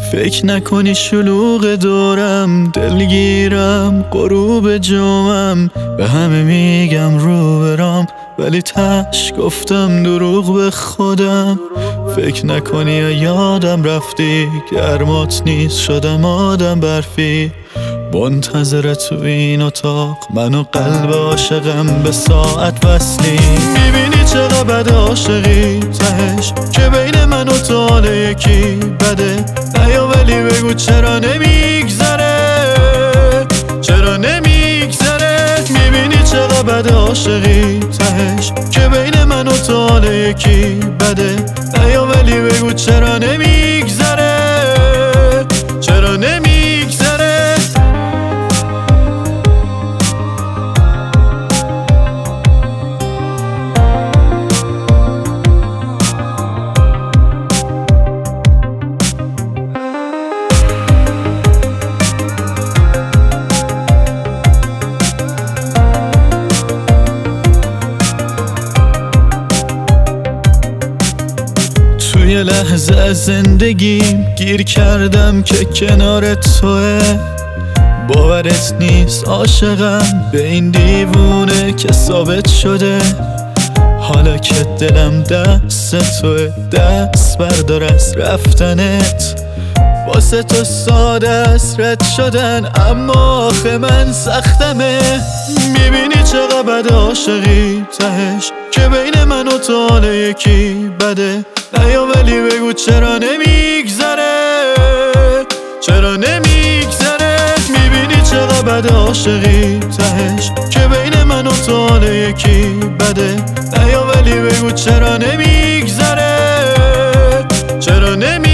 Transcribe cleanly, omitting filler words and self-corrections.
فکر نکنی شلوغ دورم، دلگیرم غروب جمعم. به همه میگم رو برام، ولی تش گفتم دروغ به خودم. فکر نکنی یادم رفتی، گرمات نیست شدم آدم برفی. منتظر تو این اتاق، من و قلب عاشقم به ساعت وصلی. میبینی چقدر بد عاشقی تهش، که بین من و تو حال یکی بده. نیا ولی بگو چرا نمیگذره، چرا نمیگذره. میبینی چقدر بد عاشقی تهش، که بین من و تو حال یکی بده. نیا ولی بگو چرا نمیگذره، چرا نمیگذره. یه لحظه از زندگیم گیر کردم که کنار توه. باورت نیست عاشقم به این دیوونه که ثابت شده. حالا که دلم دست توه، دست بردار از رفتنت. واسه تو ساده است رد شدن، اما آخه من سختمه. میبینی چقدر بد عاشقی تهش، که بین من و تو حال یکی بده. نیا ولی بگو چرا نمیگذره، چرا نمیگذره. میبینی چقدر بد عاشقی تهش، که بین من و تو حال یکی بده. نیا ولی بگو چرا نمیگذره، چرا نمیگذره.